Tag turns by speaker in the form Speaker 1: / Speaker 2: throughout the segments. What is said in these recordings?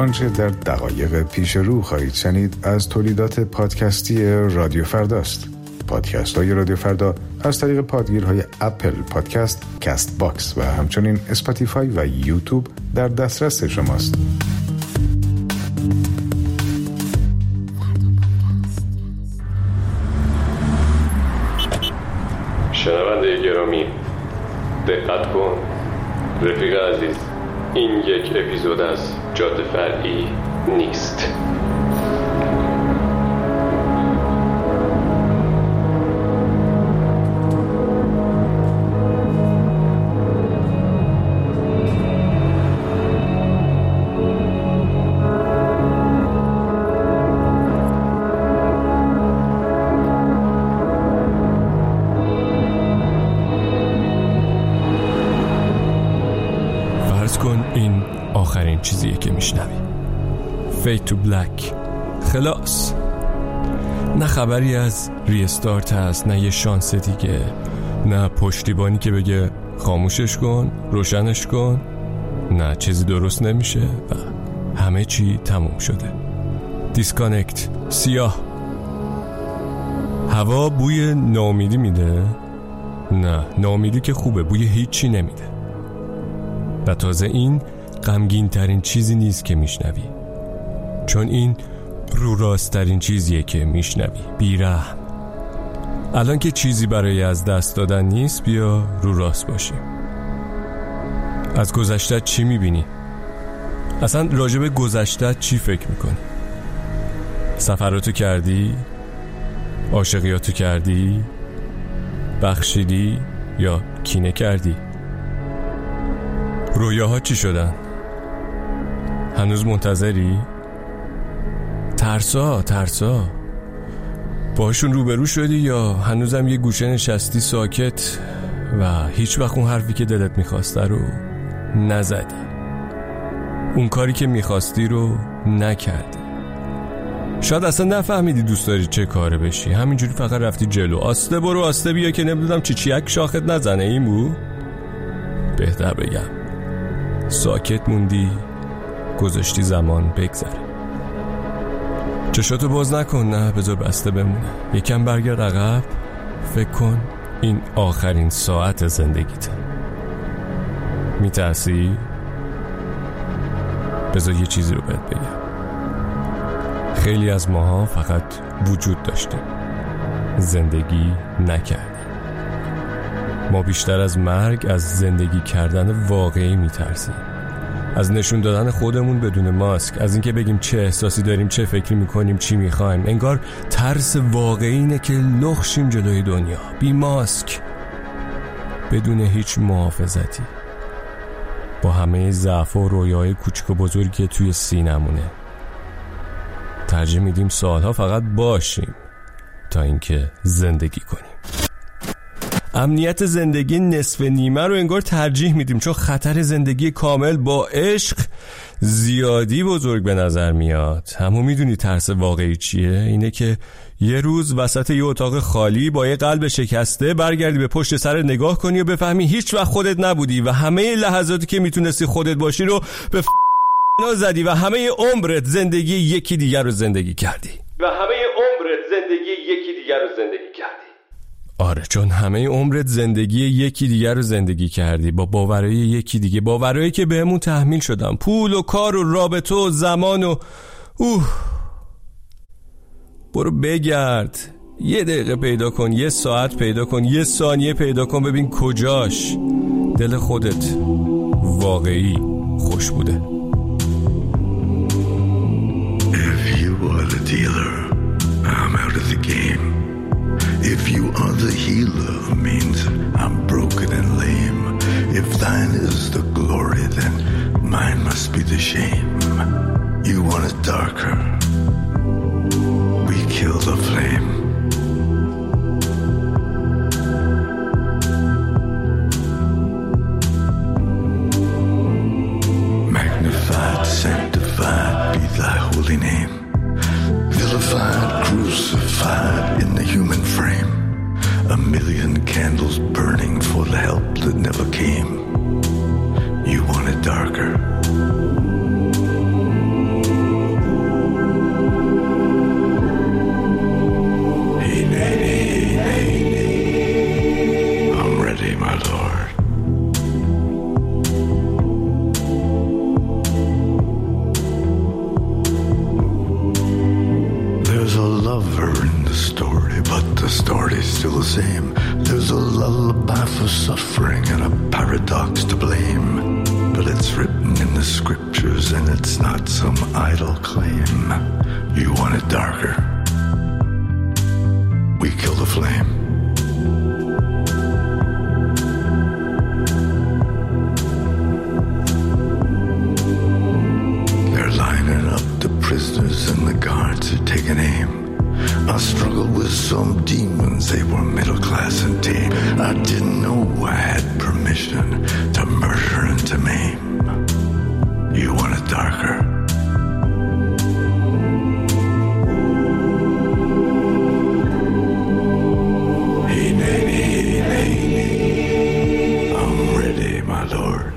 Speaker 1: آنچه در دقایق پیش رو خواهید شنید از تولیدات پادکستی رادیو فرداست. پادکست های رادیو فردا از طریق پادگیرهای اپل پادکست، کست باکس و همچنین اسپاتیفای و یوتیوب در دسترس شماست.
Speaker 2: شنونده گرامی دقت کن، رفیق عزیز، این یک اپیزود از جاده فرعی نیست.
Speaker 3: این آخرین چیزیه که میشنوی. Fade to Black. خلاص. نه خبری از ریستارت هست، نه یه شانس دیگه، نه پشتیبانی که بگه خاموشش کن، روشنش کن. نه چیزی درست نمیشه و همه چی تموم شده. دیسکانکت. سیاه. هوا بوی ناامیدی میده؟ نه، ناامیدی که خوبه، بوی هیچی نمیده. و تازه این غمگین ترین چیزی نیست که میشنوی، چون این رو راست ترین چیزیه که میشنوی. بیرحم. الان که چیزی برای از دست دادن نیست، بیا رو راست باشیم. از گذشته چی میبینی؟ اصلا راجب گذشته چی فکر میکنی؟ سفراتو کردی؟ عاشقیاتو کردی؟ بخشیدی یا کینه کردی؟ رویاها چی شدن؟ هنوز منتظری؟ ترسا باشون روبرو شدی یا هنوزم یه گوشه نشستی ساکت و هیچ وقت اون حرفی که دلت میخواسته رو نزدی، اون کاری که میخواستی رو نکردی؟ شاید اصلا نفهمیدی دوست داری چه کاره بشی، همینجوری فقط رفتی جلو، آسته برو آسته بیا که نمیدونم چیچیک شاخت نزنه. این بود؟ بهتر بگم ساکت موندی، گذاشتی زمان بگذره. چشاتو باز نکن، نه بذار بسته بمونه. یکم برگرد عقب، فکر کن این آخرین ساعت زندگیته. میترسی؟ بذار یه چیزی رو بهت بگم. خیلی از ماها فقط وجود داشتیم، زندگی نکردیم. ما بیشتر از مرگ از زندگی کردن واقعی میترسیم، از نشون دادن خودمون بدون ماسک، از اینکه بگیم چه احساسی داریم، چه فکری میکنیم، چی میخوایم. انگار ترس واقعی اینه که لخشیم جلوی دنیا، بی ماسک، بدون هیچ محافظتی، با همه ضعف و رویاهای کوچک و بزرگی که توی سینمونه. ترجیح میدیم سالها فقط باشیم تا اینکه زندگی کنیم. امنیت زندگی نصف نیمه رو انگار ترجیح میدیم، چون خطر زندگی کامل با عشق زیادی بزرگ به نظر میاد. همون میدونی ترس واقعی چیه؟ اینه که یه روز وسط یه اتاق خالی با یه قلب شکسته برگردی به پشت سر نگاه کنی و بفهمی هیچ وقت خودت نبودی و همه لحظاتی که میتونستی خودت باشی رو به زدی و همه عمرت زندگی یکی دیگر رو زندگی کردی. آره، چون همه عمرت زندگی یکی دیگر رو زندگی کردی، با باورهای یکی دیگه، باورهایی که بهمون تحمیل شدن، پول و کار و رابطه و زمان و برو بگرد، یه دقیقه پیدا کن، یه ساعت پیدا کن، یه ثانیه پیدا کن، ببین کجاش دل خودت واقعی خوش بوده.
Speaker 4: If you are the dealer, I'm out of the game. If you are the healer, means I'm broken and lame. If thine is the glory, then mine must be the shame. You want it darker, we kill the flame. Magnified, sanctified be thy holy name. Vilified, crucified in the human frame. A million candles burning for the help that never came. You want it darker, There's a lover in the story, but the story's still the same. There's a lullaby for suffering and a paradox to blame. But it's written in the scriptures and it's not some idle claim. You want it darker? We kill the flame. They're lining up the prisoners and the guards are taking aim. I struggled with some demons, they were middle class and tame. I didn't know I had permission to murder and to maim. You want it darker? Hey, nay, I'm ready, my lord.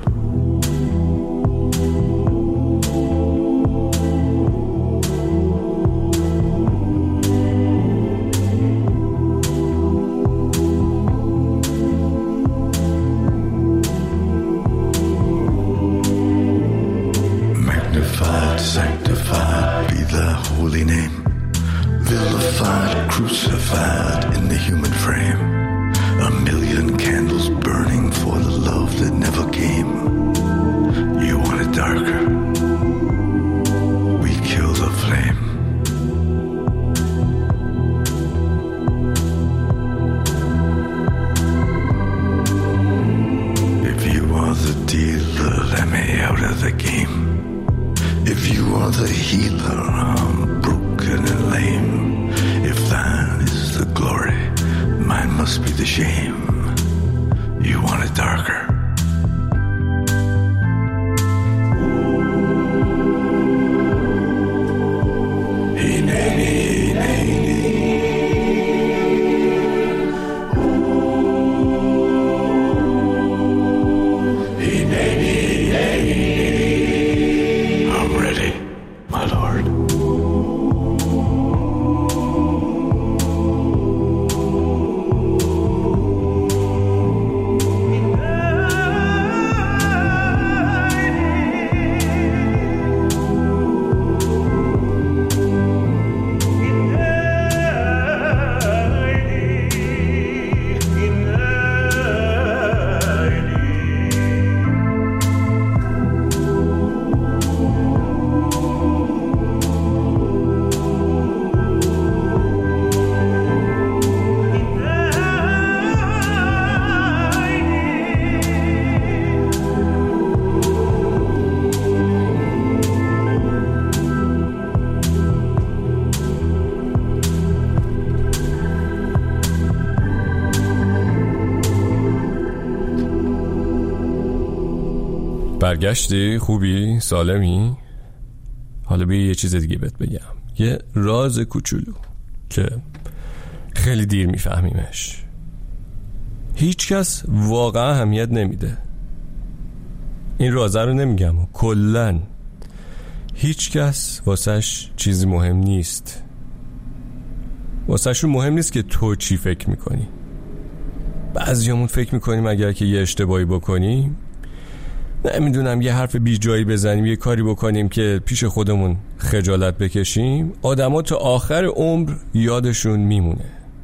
Speaker 4: Sanctified be thy holy name. Vilified, crucified in the human frame. A million candles burning for the love that never came. You want it darker? We kill the flame. If you are the dealer, let me out of the game. If you are the healer, I'm broken and lame. If thine is the glory, mine must be the shame. You want it darker? Hey, nay, nay, hey, nay, nay. I'm ready, my lord.
Speaker 3: برگشتی؟ خوبی؟ سالمی؟ حالا بیا یه چیز دیگه بهت بگم. یه راز کوچولو که خیلی دیر میفهمیمش. هیچ کس واقعا اهمیت نمیده. این رازه رو نمیگم، کلن هیچ کس واسش چیزی مهم نیست. واسهشون مهم نیست که تو چی فکر میکنی. بعضیامون فکر میکنیم اگر که یه اشتباهی بکنیم، نمیدونم یه حرف بی جایی بزنیم، یه کاری بکنیم که پیش خودمون خجالت بکشیم، آدما تا آخر عمر یادشون میمونه.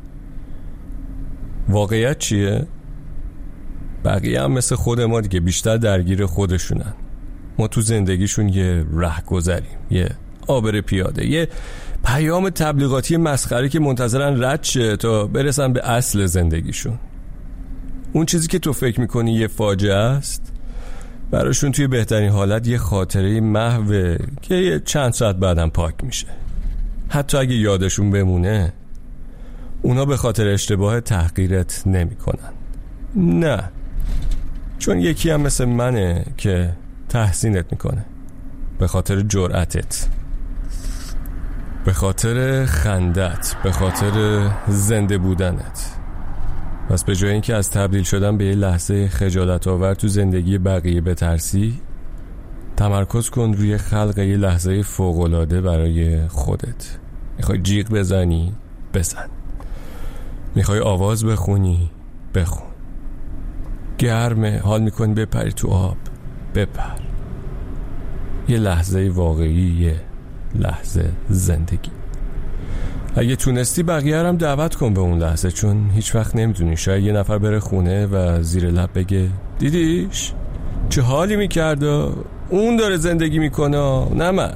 Speaker 3: واقعیت چیه؟ بقیه هم مثل خود ما دیگه، بیشتر درگیر خودشونن. ما تو زندگیشون یه رهگذریم، یه عابر پیاده، یه پیام تبلیغاتی مسخره که منتظرن رد شه تا برسن به اصل زندگیشون. اون چیزی که تو فکر میکنی یه فاجعه است، براشون توی بهترین حالت یه خاطره محوه که یه چند ساعت بعدم پاک میشه. حتی اگه یادشون بمونه، اونا به خاطر اشتباه تحقیرت نمی کنن. نه، چون یکی هم مثل منه که تحسینت میکنه، به خاطر جرأتت، به خاطر خندت، به خاطر زنده بودنت. پس به جای اینکه از تبدیل شدن به یه لحظه خجالت آور تو زندگی بقیه بترسی، تمرکز کن روی خلق یه لحظه فوق‌العاده برای خودت. میخوای جیغ بزنی؟ بزن. میخوای آواز بخونی؟ بخون. گرمه، حال میکنی بپری تو آب؟ بپر. یه لحظه واقعی، یه لحظه زندگی. اگه تونستی بقیه هم دعوت کن به اون لحظه، چون هیچ وقت نمیدونی، شاید یه نفر بره خونه و زیر لب بگه دیدیش چه حالی میکرده، اون داره زندگی میکنه نه من.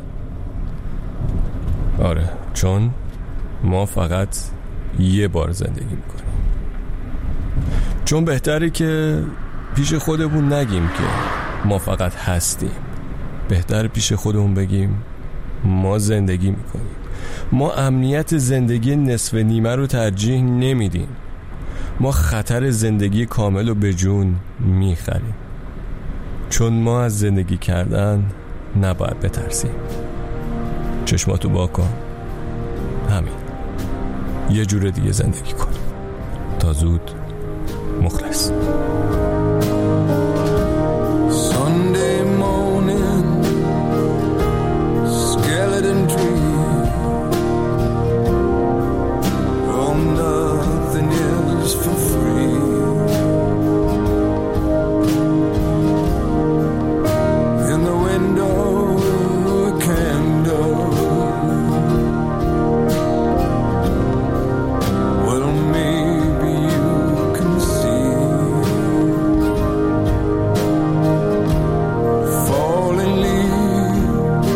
Speaker 3: آره، چون ما فقط یه بار زندگی میکنیم. چون بهتره که پیش خودمون نگیم که ما فقط هستیم، بهتره پیش خودمون بگیم ما زندگی میکنیم. ما امنیت زندگی نصف نیمه رو ترجیح نمیدیم، ما خطر زندگی کامل رو به جون میخریم، چون ما از زندگی کردن نباید بترسیم. چشماتو با کن، همین، یه جور دیگه زندگی کن. تا زود، مخلص.
Speaker 4: Sunday morning, skeleton tree. Oh, nothing is for free. In the window, a candle. Well, maybe you can see. Falling leaves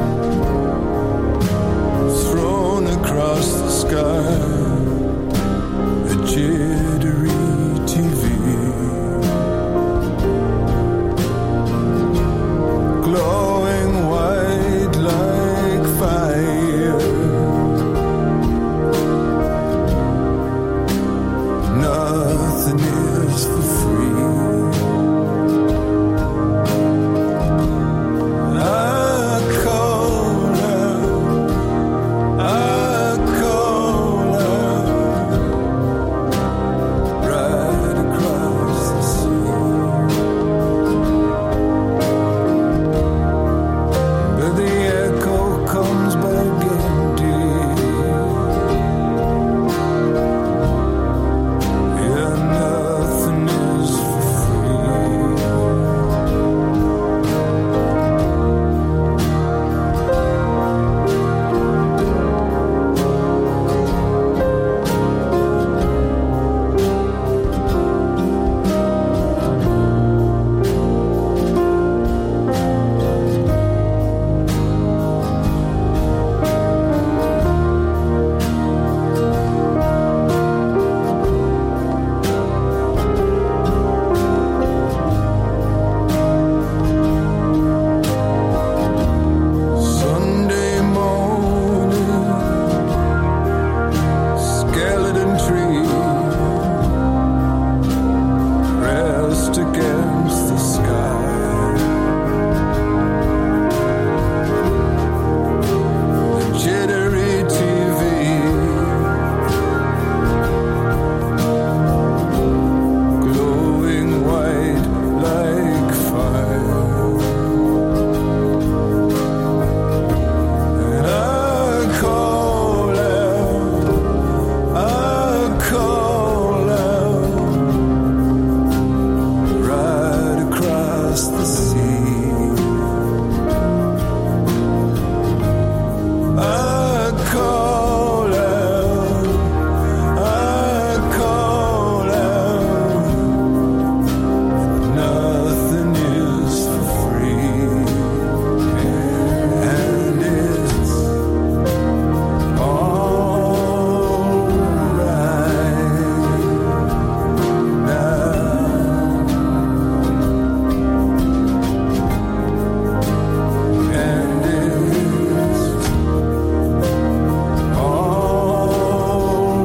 Speaker 4: thrown across the sky. A jittery TV, glowing white like fire. Nothing is for free. I call out right across the sea. But the echo comes back empty. Yeah, nothing is for free. Sunday morning, skeleton tree, rest against the sky. The jittery TV, glowing white like fire. And I call out right across the sea. I call out, nothing is for free. And it's all right now. And it's all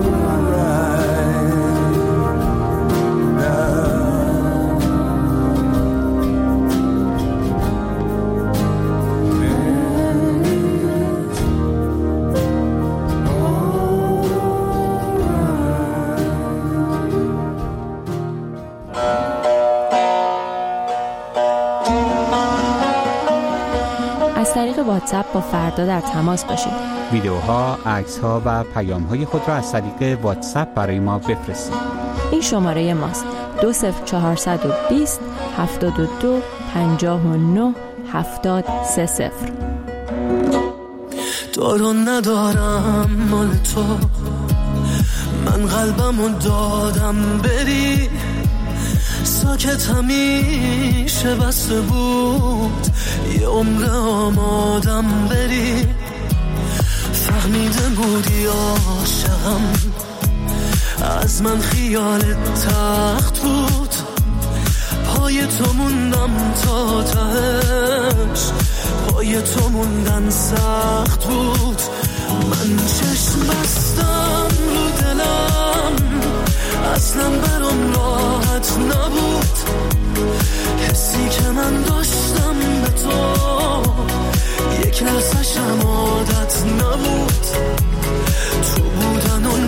Speaker 5: از طریق واتساپ با فردا در تماس باشید.
Speaker 6: ویدیوها، عکس‌ها و پیام‌های خود را از طریق واتساپ برای ما بفرستید.
Speaker 5: این شماره ماست: 20420 72 59 70 30.
Speaker 7: دارم ندارم مال تو، من قلبمو دادم بری، ساکت همیشه بسته بود، یه عمر آمادم بری. فهمیده بودی عاشقم، از من خیالت تخت بود، پای تو موندم تا تهش، پای تو موندن سخت بود. من چشم بستم رو دلم، اصلا برام راحت نبود، حسی که من داشتم به تو یک لحظه‌شم عادت نبود، تو بودن و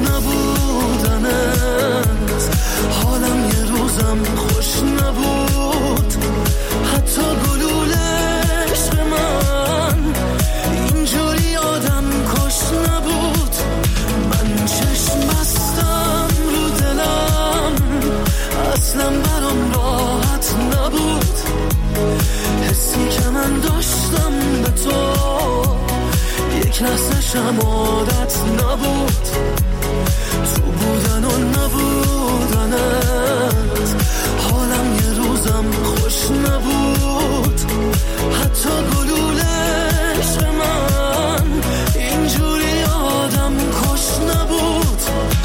Speaker 7: نبودنت حالم یه روزم خوش نبود، حتی گلوله عشق من اینجوری آدم کش نبود. من چشم بستم رو دلم، اصلا برام راحت نبود، حسی که من داشتم به تو یک لحظه‌شم عادت نبود، تو بودن و نبودنت حالم یه روزم خوش نبود، حتی گلوله عشق من اینجوری آدم کش نبود.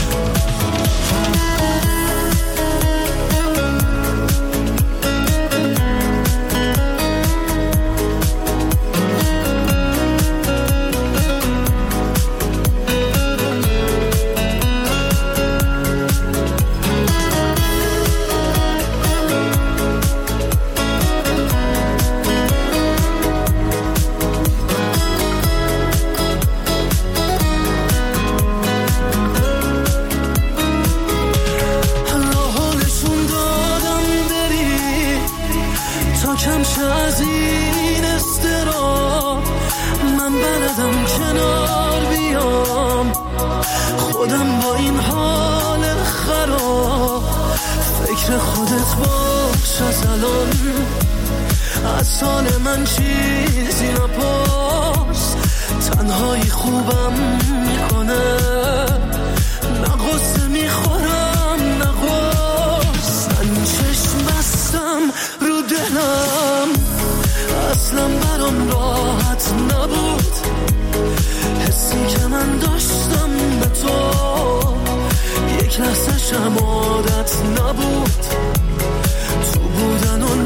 Speaker 7: خودم با این حال خراب، فکر خودت باش از الان، از سال من چیزی نپرس، تنهایی خوبم میکنه، نه غصه میخورم نه غص. من چشم بستم رو دلم، اصلا برام راحت نبود، حسی که من داشتم به تو یک لحظه‌شم عادت نبود، تو بودن و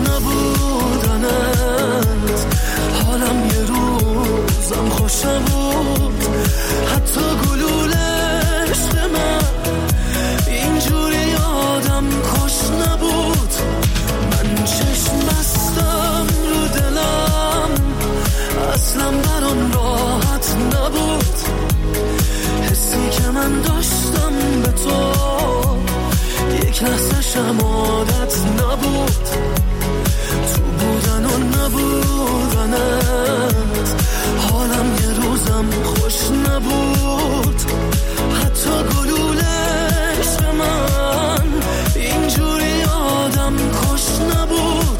Speaker 7: نبودنت حالم یه روزم خوش نبود، حتی گلوله عشق من اینجوری آدم کش نبود. من چشم بستم رو دلم، اصلا برام راحت نبود، حسی که من داشتم به تو یک لحظه‌شم عادت نبود، تو بودن و نبودنت حالم یه روزم خوش نبود، حتی گلوله عشق من اینجوری آدم کش نبود.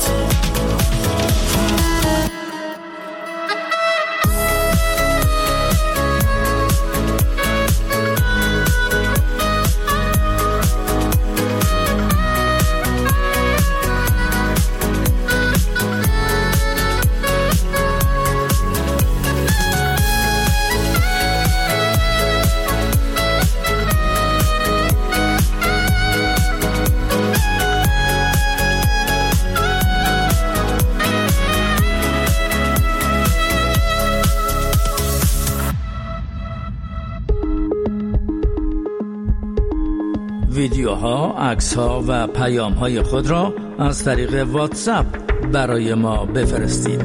Speaker 8: ویدیوها، عکس‌ها و پیام‌های خود را از طریق واتساپ برای ما بفرستید.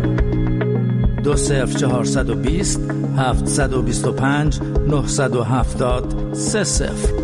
Speaker 8: 20420 725 970 30.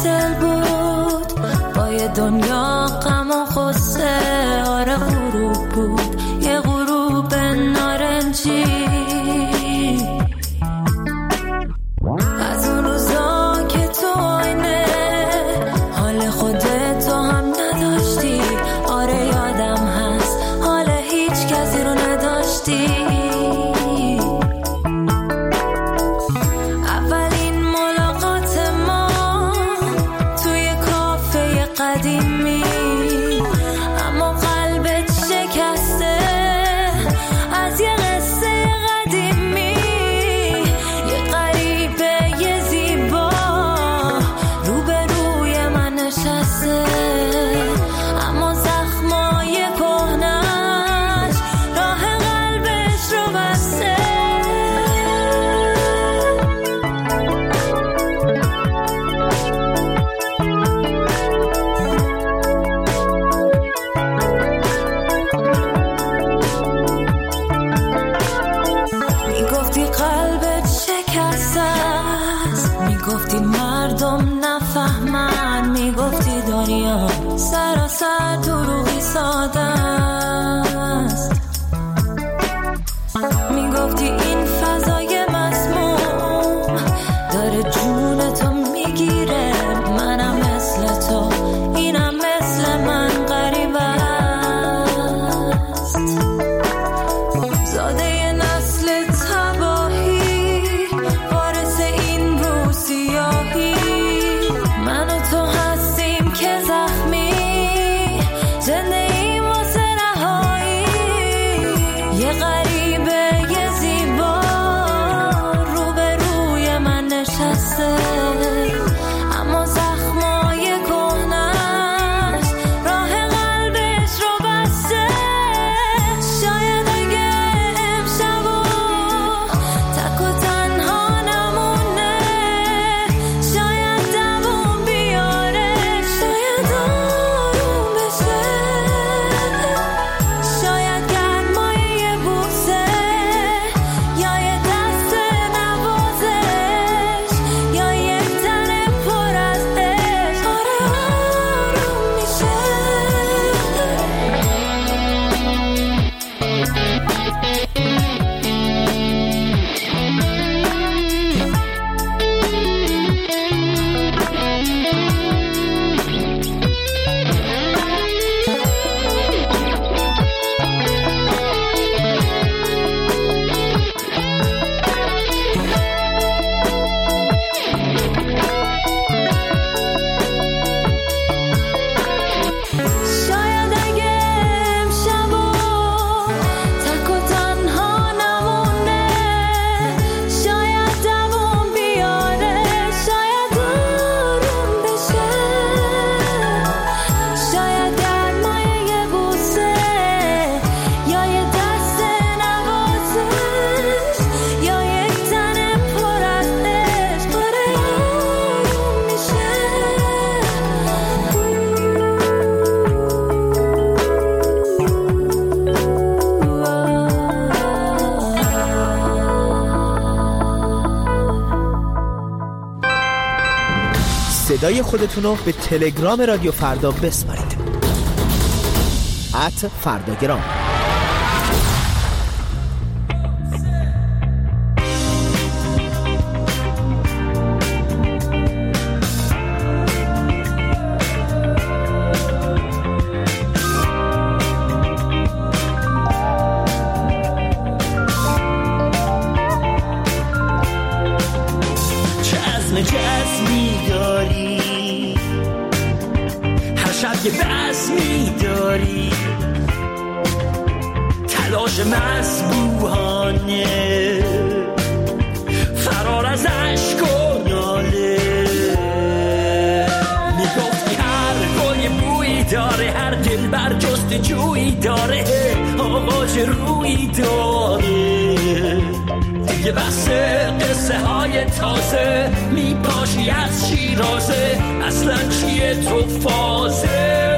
Speaker 9: دل بود با یه دنیا غم و غصه. آره غروب بود یه غروب نارنجی از اون روزا که تو آینه حال خودتو هم نداشتی. آره یادم هست حال هیچ کسی رو نداشتی. اولین ملاقات ما توی کافه قدیمی، اما قلبت شکسته از یه قصه قدیمی. یه غریبه یه زیبا روبروی من نشسته، اما زخمای کهنش راه قلبش رو بسته. میگفتی قلبت شکسته است، میگفتی مردم نفهمن، میگفتی دنیا سراسر دروغی ساده است. میگفتی این فضای مسموم داره جونتو میگیره. منم مثل تو، اینم مثل من غریب است. زاده نسل تباهی، وارث این روسیاهی. من و تو هستیم که زخمی، زنده ایم واسه رهایی. یه غریبه یه زیبا روبروی من نشسته، اما زخمای کهنش راه قلبش رو بسته. شاید اگه امشبو تک و تنها نمونه، شاید دووم بیاره، شاید آروم بشه. شاید گرمای یه بوسه یا یه دست نوازش یا یه تن پر از عشق. آره آروم میشه. شاید اگه امشبو تک و تنها نمونه، شاید دووم بیاره، شاید آروم بشه. شاید گرمای یه بوسه یا یه دست نوازش یا یک تن پر از عشق. آره آروم میشه.
Speaker 10: صدای خودتون رو به تلگرام رادیو فردا بسپارید. @فرداگرام.
Speaker 7: چه عزمی داری، هر شب یه بزمی داری، تلاش مسبوحانه فرار از عشق و ناله. میگفتی هر گل یه بویی داره، هر دل بر جست جویی داره، آغاز رویی داره. دیگه بس قصه های تازه میپاشی از شیرازه، اصلا چیه تو فازه؟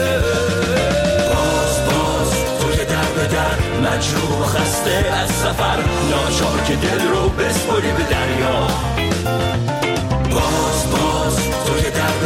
Speaker 7: باز توی در به در مجروح و خسته از سفر، ناچار که دل رو بسپاری به دریا. باز توی در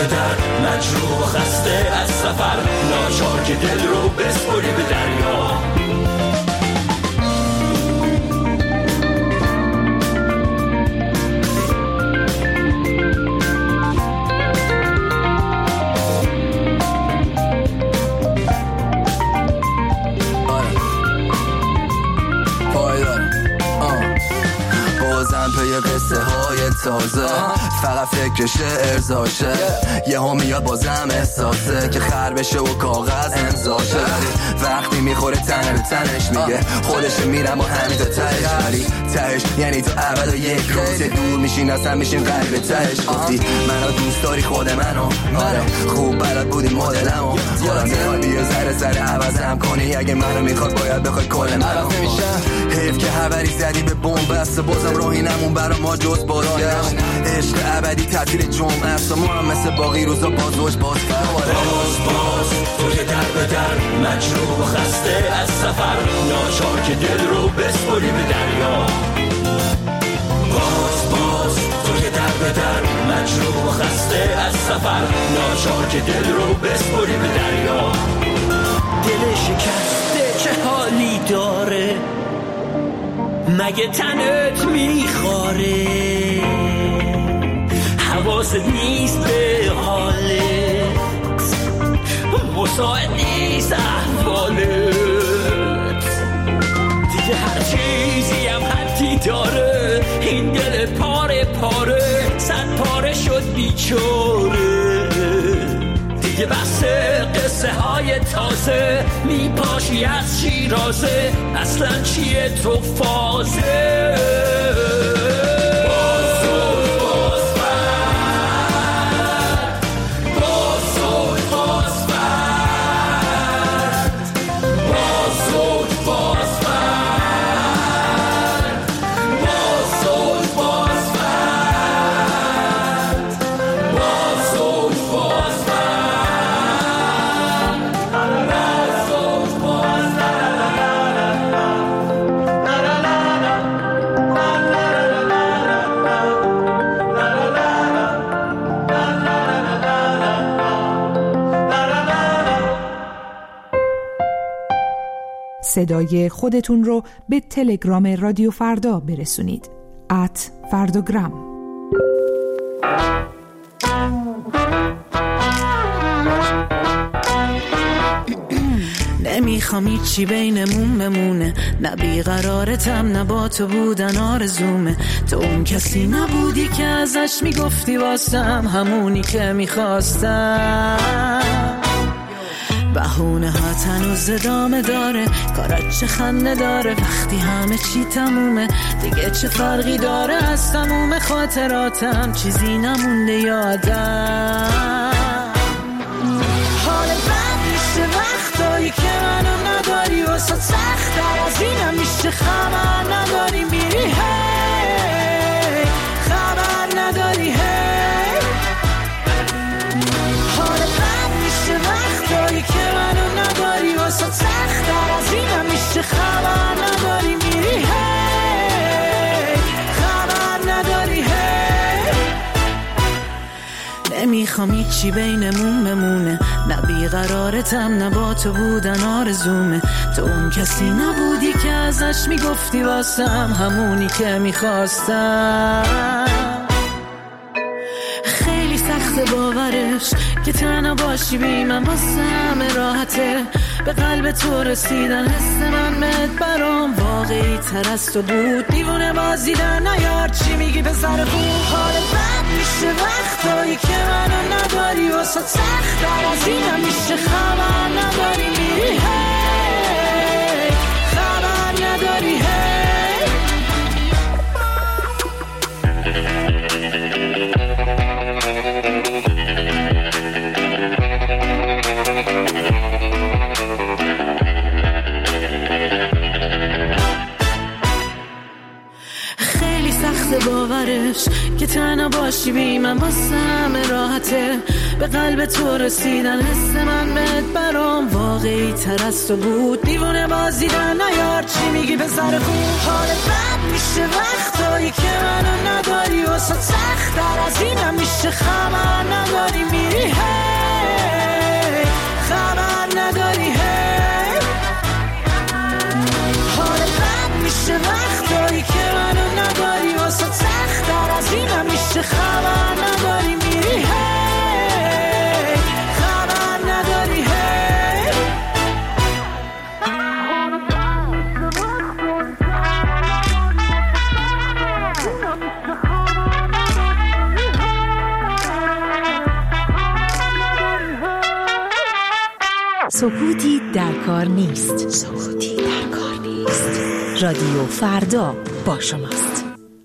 Speaker 11: تازه فقط فکرش ارزاشه یه ها میاد بازم احساسه که خر بشه و کاغذ امضاشه وقتی میخوره تنه به تنش میگه خودش میرم و همین تا تهش ولی تهش یعنی تو ابد و یک روز دور میشین اصلا میشین قلب تهش گفتی منو دوست داری خود منو آره خوب بلد بودی مدلمو خودم میخواد یه ذره عوضم کنی اگه منو میخواد باید بخوای کل منو حیف که حبری زدی به بوم بسته بازم راهی نمون برا ما جز باران عشق ابدی تعطیل جمعه است ما هم مثل باقی روزا باز باز
Speaker 7: تو که در به در مجروح و خسته از سفر ناچار که دل رو بسپری به دریا باز تو که در به در مجروح و خسته از سفر ناچار که دل رو بسپری به دریا دل شکسته چه حالی داره مگه تنت میخواره حواست نیست به حالت مساعد نیست احوالت دیگه هر چیزی هم حدی داره این دل پاره پاره صد پاره شد بیچاره دیگه بس قصه های تازه میپاشی از شیرازه اصلا چیه تو فازه
Speaker 12: صدای خودتون رو به تلگرام رادیو فردا برسونید @فرداگرام.
Speaker 9: نمیخوام هیچی بینمون بمونه نه بیقرارتم نه با تو بودن آرزومه تو اون کسی نبودی که ازش میگفتی واسم همونی که میخواستم بهونه ها تنوز ادامه داره کارات چه خنده داره وقتی همه چی تمومه دیگه چه فرقی داره از تموم خاطراتم چیزی نمونده یادم حال بد میشه وقتایی که منو نداری واسه سخت‌تر از اینم میشه خبر نداری میری هی خبر نداری هی حال بد میشه وقتایی که منو نداری واسه سخت‌تر از اینم میشه خبر نداری میری هی خبر نداری هی نمیخوام هیچی بینمون بمونه نه بیقرارتم نه با تو بودن آرزومه تو اون کسی نبودی که ازش میگفتی واسم همونی که میخواستم خیلی سخت باورش که تنها باشی بی من واسم راحته به قلب تو رسیدن حس من بهت برام واقعی تر از تو بود دیوونه بازیدن نیار چی میگی به سر خوب حال بد میشه وقتایی که منو نداری واسه سخت‌تر از اینم میشه خبر نداری میری هی خبر نداری هی خیلی سخت باورش که تنها باشی بی من واسم راحته به قلب تو رسیدن حس من بهت برام واقعی تر از تو بود دیوونه بازیدن نیار چی میگی به سر خوب حال بد میشه وقتایی که منو نداری واسه سخت‌تر از اینم میشه خبر نداری میری هی خبر نداری هی حال بد میشه وقتایی که منو نداری واسه سخت‌تر از اینم میشه خبر نداری میری هی خبر نداری هی
Speaker 13: سکوتی در کار نیست. سکوتی در کار نیست. رادیو فردا با شماست.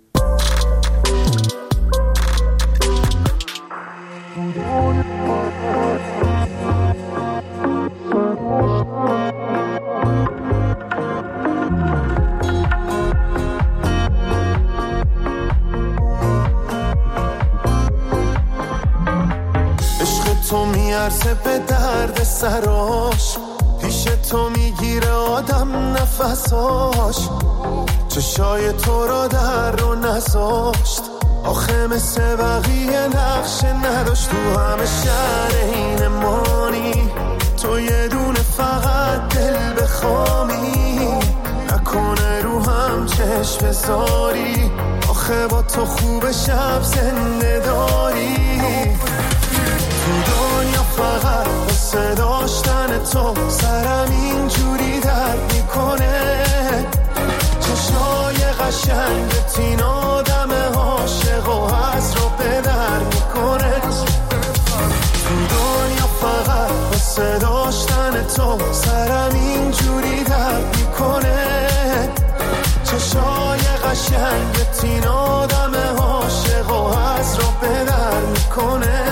Speaker 14: تو میارزه به درد سراش، پیش تو میگیره آدم نفساش، چشای تو را در رو نذاشت، آخه مثل بقیه نقشه نداشت، تو همه شهر این مانی، تو یه دونه فقط دل بخوامی، نکنه رو هم چشم بذاری، آخه با تو خوب شب زنده داری، تو دنیا فقط واسه داشتن تو سرم اینجوری درد میکنه، چشای قشنگت این آدم عاشق و از رو به در میکنه، تو دنیا فقط واسه داشتن تو سرم اینجوری درد میکنه، چشای قشنگت این آدم عاشق و از رو به در میکنه.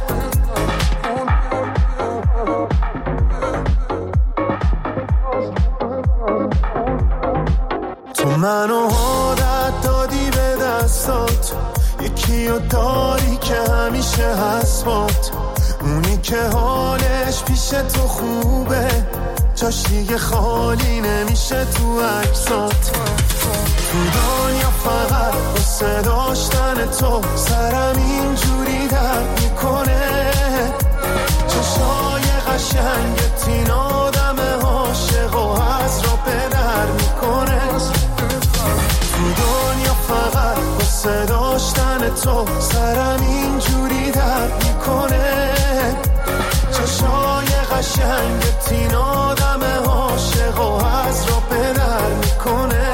Speaker 14: منو عادت دادی به دستات، یکی رو داری که همیشه هست، اونی که حالش پیش تو خوبه، جاش دیگه خالی نمیشه تو عکسات، تو دنیا فقط واسه داشتن تو سرم اینجوری درد میکنه، چشای قشنگت این آدم عاشق و از رو به در میکنه، تو دنیا فقط واسه داشتن تو سرم اینجوری درد میکنه، چشای قشنگت این آدم عاشق و از رو به در میکنه.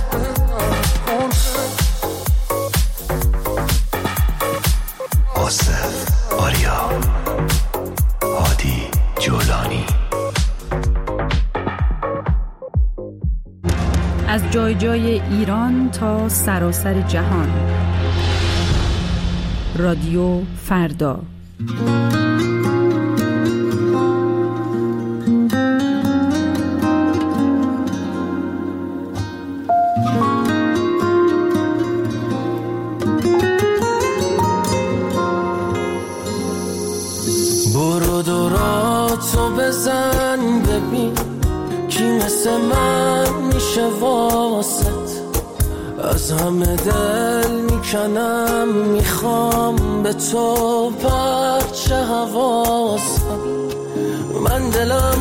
Speaker 15: آصف آریا، هادی جولانی.
Speaker 16: از جای جای ایران تا سراسر جهان، رادیو فردا.
Speaker 7: برو دوراتو بزن ببین کی مثل من میشه واسط، از همه دل میکنم میخوام به تو پرچه حواسم، من دلم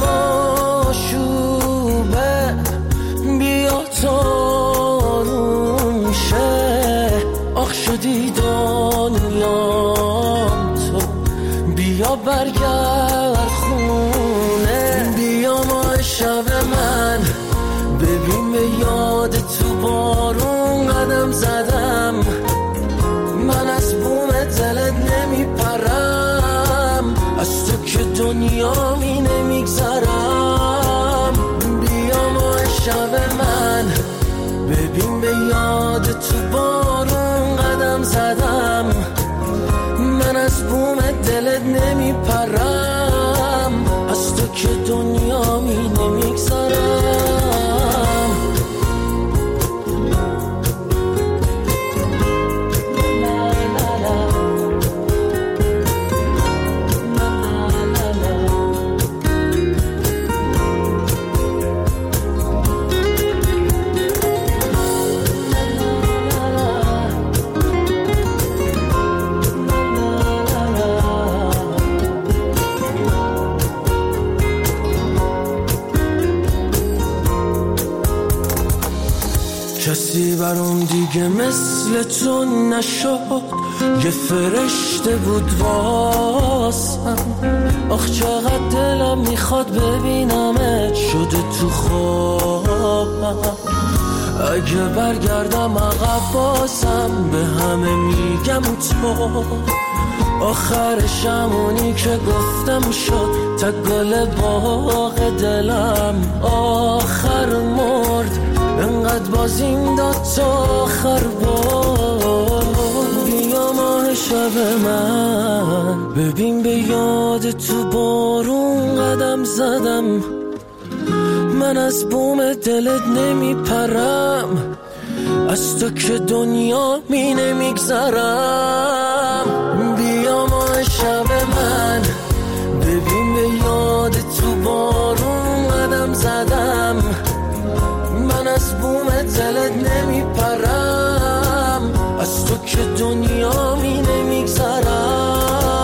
Speaker 7: آشوبه بیا تو آروم شه، آخ شدی دنیام تو بیا برگرد خونه، بیا ما شب من ببین به یاد تو بارون قدم زدم، من از بوم دلت نمیپرم، از تو که دنیا می نمیگذرم، بیا ما شب من ببین به یاد تو بارون قدم زدم، من از بوم دلت نمیپرم، از تو که دنیا می نمیگذرم. کسی برام دیگه مثل تو نشد، یه فرشته بود واسم، آخ چقدر دلم میخواد ببینمت شده تو خوابم، اگه برگردم عقب بازم به همه میگم تو آخرشم اونی که گفتم شد تا گل باغ دلم آخر مرد انقدر بازیم داد تا آخر بار بیا ماه شب من ببین به یاد تو بارون قدم زدم من از بوم دلت نمیپرم از تو که دنیا می نمیگذرم بیا ماه شب من ببین به یاد تو بارون قدم زدم من از بوم دلت نمیپرم از تو که دنیا می نمیگذرم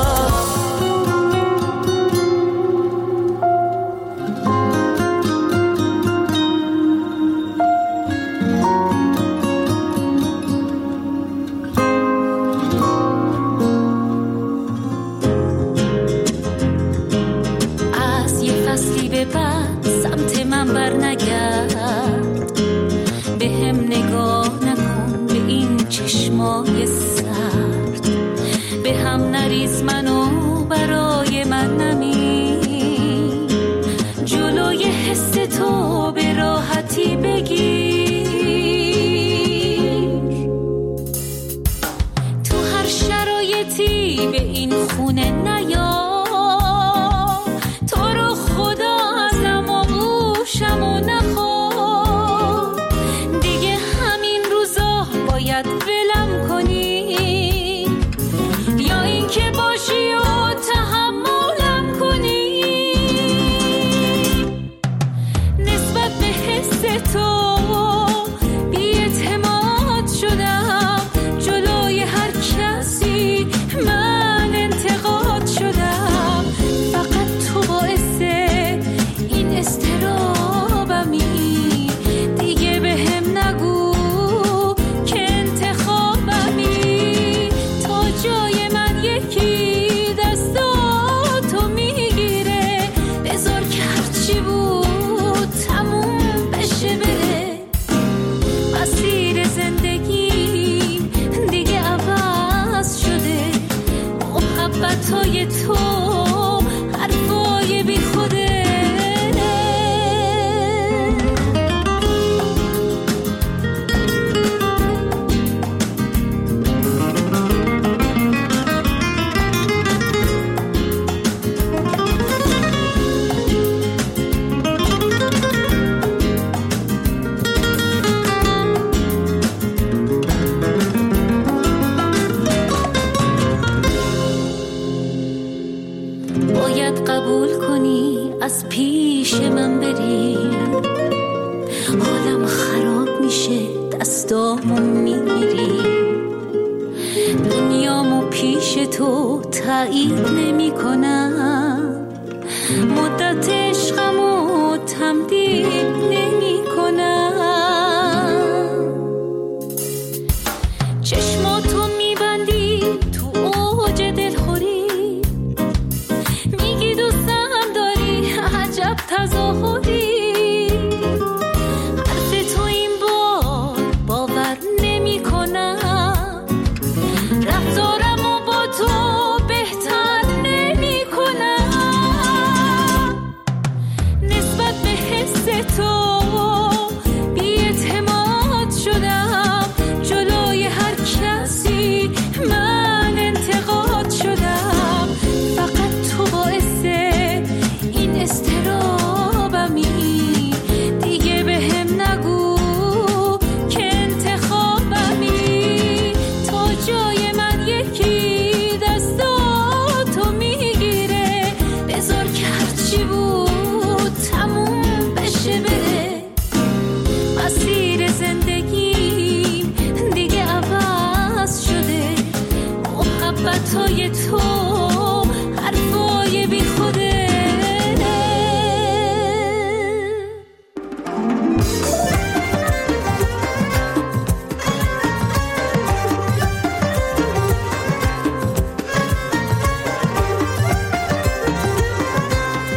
Speaker 17: چشمای سرد به هم نریز منو برای من نمی جلوی حس تو به راحتی بگیر تو هر شرایطی به این خونه نیا تو رو خدا ازم و گوشم و نخوا دیگه همین روزا باید ولم کنی یا این که باشی و تحملم کنی نسبت به حس تو بی‌اعتماد شدم جلوی هر کسی من انتقاد شدم فقط تو باعث این استرابمی دیگه به هم نگو توی تو حرفای بی خوده از پیش من بری حالم خراب میشه دستامو میگیری دنیامو پیش تو تایید نمی کنم مدت عشقمو تمدید نمی کنم چشماتو میبندی تو اوج دلخوری میگی دوستم عجب تظاهری حرف تو این بار باور نمی کنم رفتارمو با تو بهتر نمی کنم نسبت به حس تو بی‌اعتماد شدم جلوی هر کسی من انتقاد شدم فقط تو باعث این استرابمی دیگه به هم نگو که انتخابمی تا جای من یکی دستاتو میگیره بذار که هرچی بود تموم بشه بره مسیر زندگیم دیگه عوض شده محبتای تو حرفای بی خوده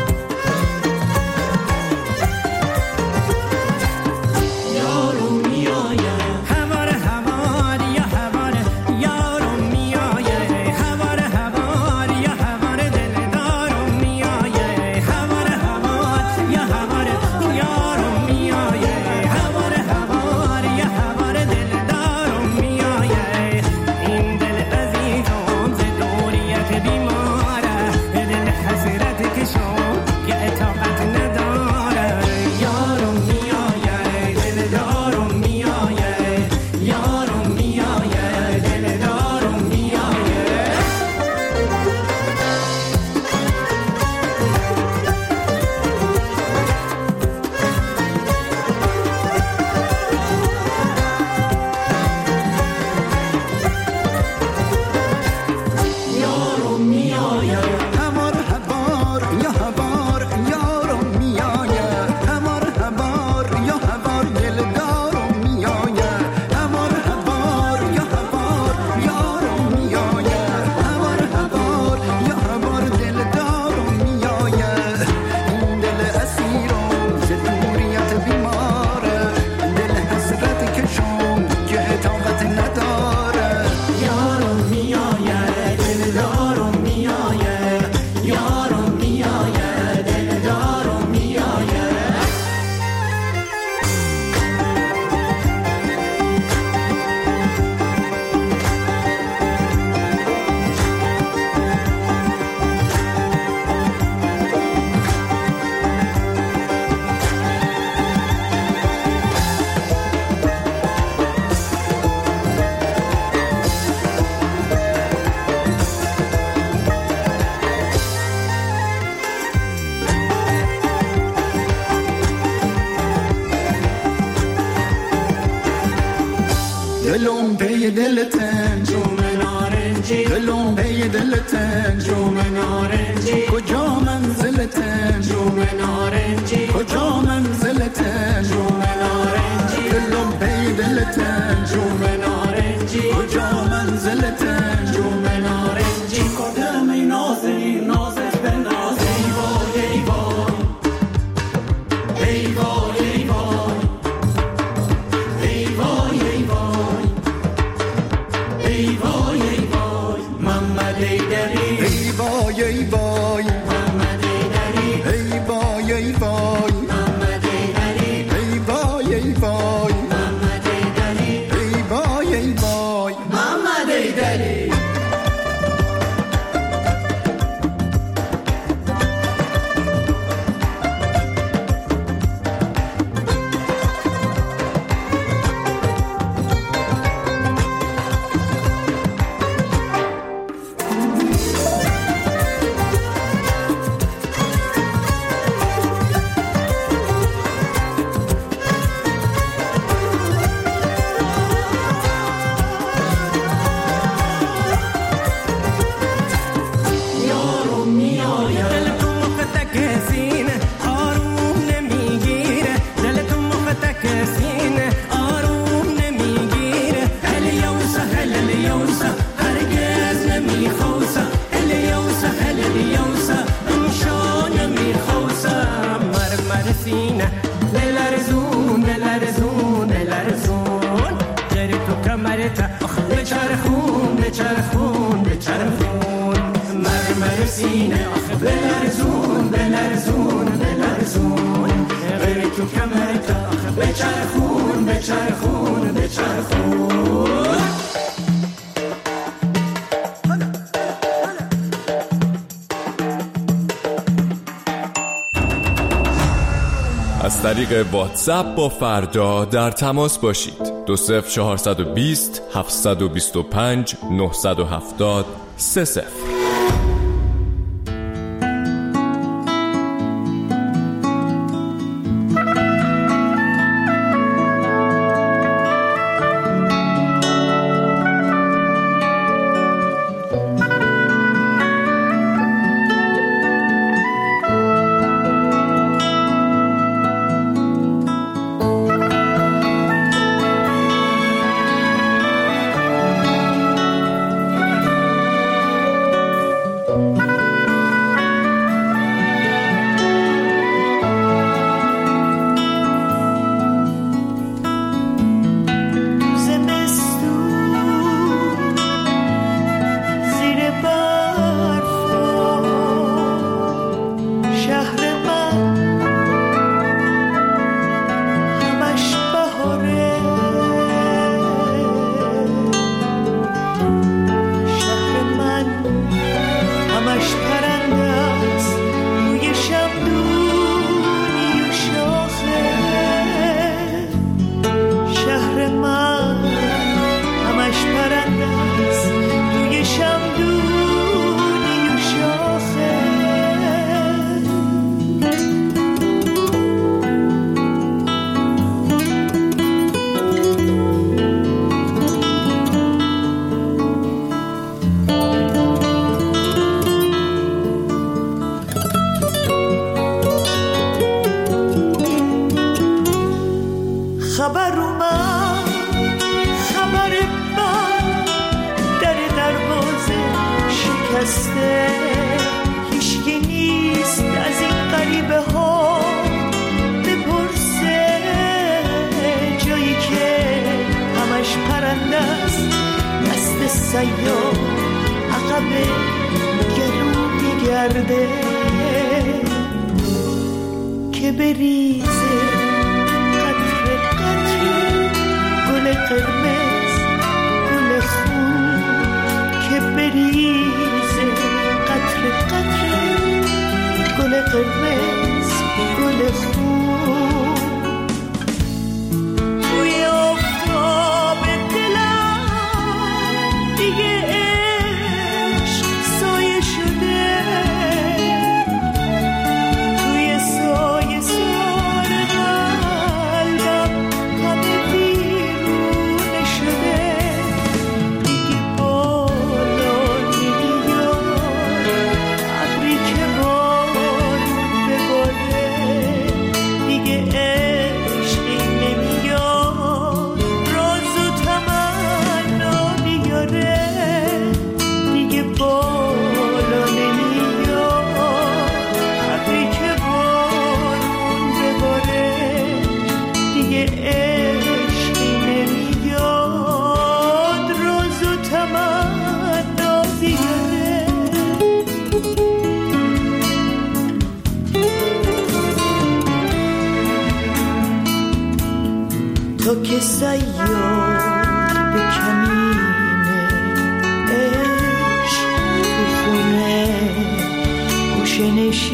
Speaker 14: یارو میاد پی دلت انجام نارنجی دلم پی دلت انجام نارنجی کجا منزلت انجام نارنجی کجا منزلت انجام نارنجی دلم پی دلت انجام نارنجی کجا منزلت انجام نارنجی کدام نازی نازت به ناز ای وای ای وای ای وای ای وای ای وای ای وای ای وای محمد ایدری ای وای ای وای محمد ایدری ای وای ای وای محمد ایدری ای وای ای وای محمد ایدری ای وای ای وای محمد ایدری
Speaker 3: از طریق واتساپ با فردا در تماس باشید. 20420 725 970 30.
Speaker 18: هیچکی نیست از این غریبه ها بپرسه، جایی که همش پرنده است، دست سیاه عقب گلو میگرده که بریزه قطره قطره گل قرمز گل خون، که بریزه قطره قطره گل قرمز گل خون. توی آفتاب دلم دیگه عشق سایه شده، توی سایه سار قلبم همه بیرون شده. تو که سیار به کمینه عشق تو خونه گوشه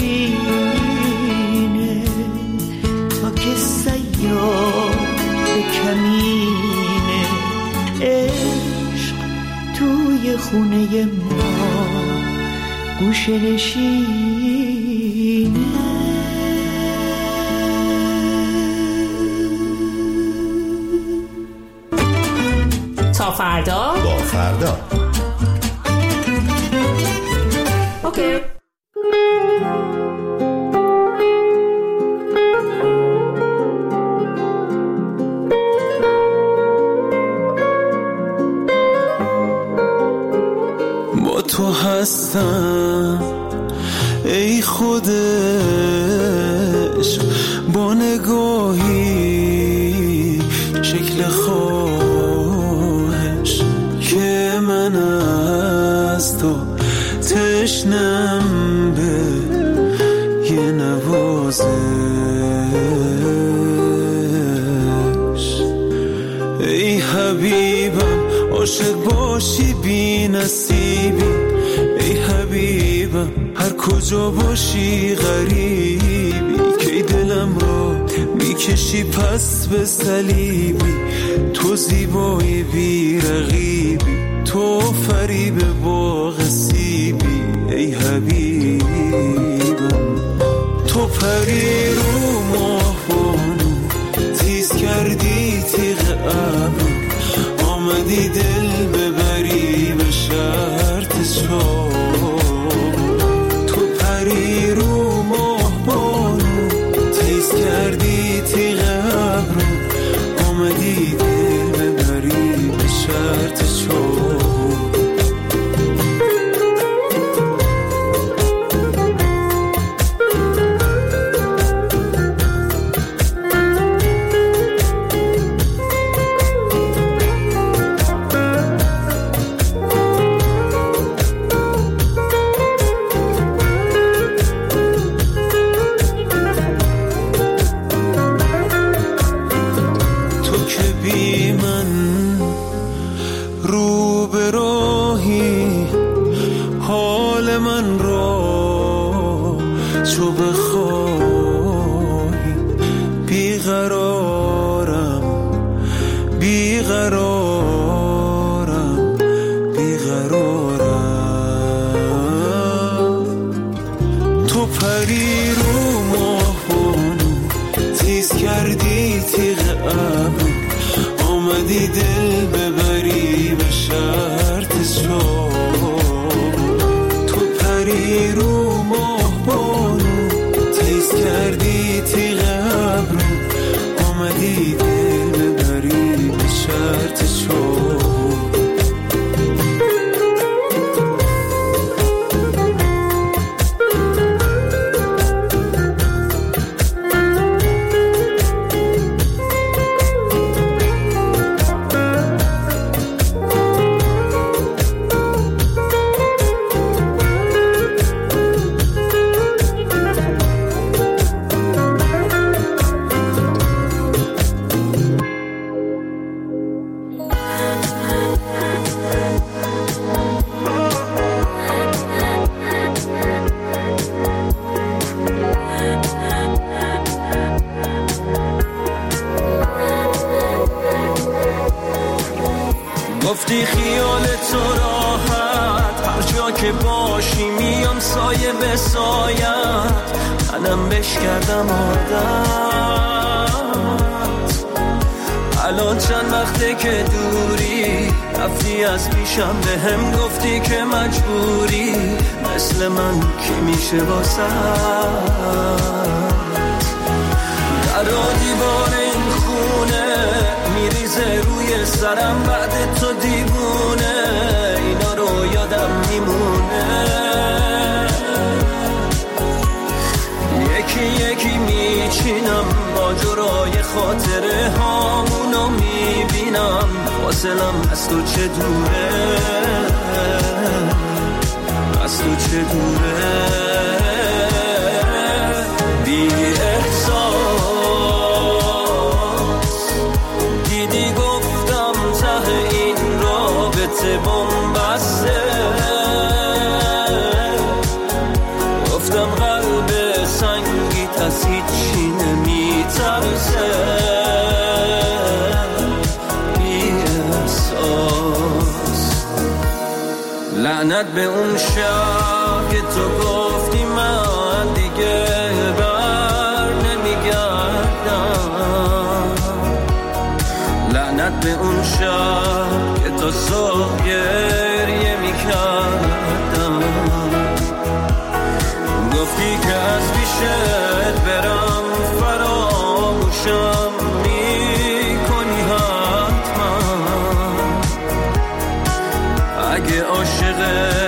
Speaker 18: نشینه تو که سیار به کمینه عشق توی خونه ما گوشه نشینه.
Speaker 5: تا فردا
Speaker 15: با فردا.
Speaker 5: اوکی.
Speaker 19: با تو هستم ای خود عشق، با نگاهی شکل خواهش که من از تو تشنم به یه نوازش. ای حبیبم عاشق باشی بی نصیبی، ای حبیبم هر کجا باشی غریبی، که دلم را میکشی پس به صلیبی. تو زیبای بی رقیبی، تو فریب باغ سیبی، ای حبیبم تو پری رو ماهبانو، تیز کردی تیغ ابرو، آمدی دل ببری به شرط چاه. تو پری رو ماهبانو، تیز کردی تیغ ابرو، آمدی دل ببری به شرط چاه.
Speaker 7: گفتی خیال تو راحت، هر جا که باشی میام سایه به سایت، منم بش کردم عادت. الان چند وقته که دوری، رفتی از پیشم به هم گفتی که مجبوری، مثل من کی میشه واسه در دیوار این خونه میریزه روی سرم بعد تو دیوونه، اینا رو یادم میمونه. یکی یکی میچینم ماجرای خاطره هامونو میبینم، فاصلم از تو چه دوره، از تو چه دوره. بی احساس
Speaker 19: لعنت به اون شب که تو گفتی من دیگه بر نمیگردم، لعنت به اون شب که تو صبح گریه میکردم، گفتی که از پیشت برم فراموشم میکنی حتما، اگه عاشق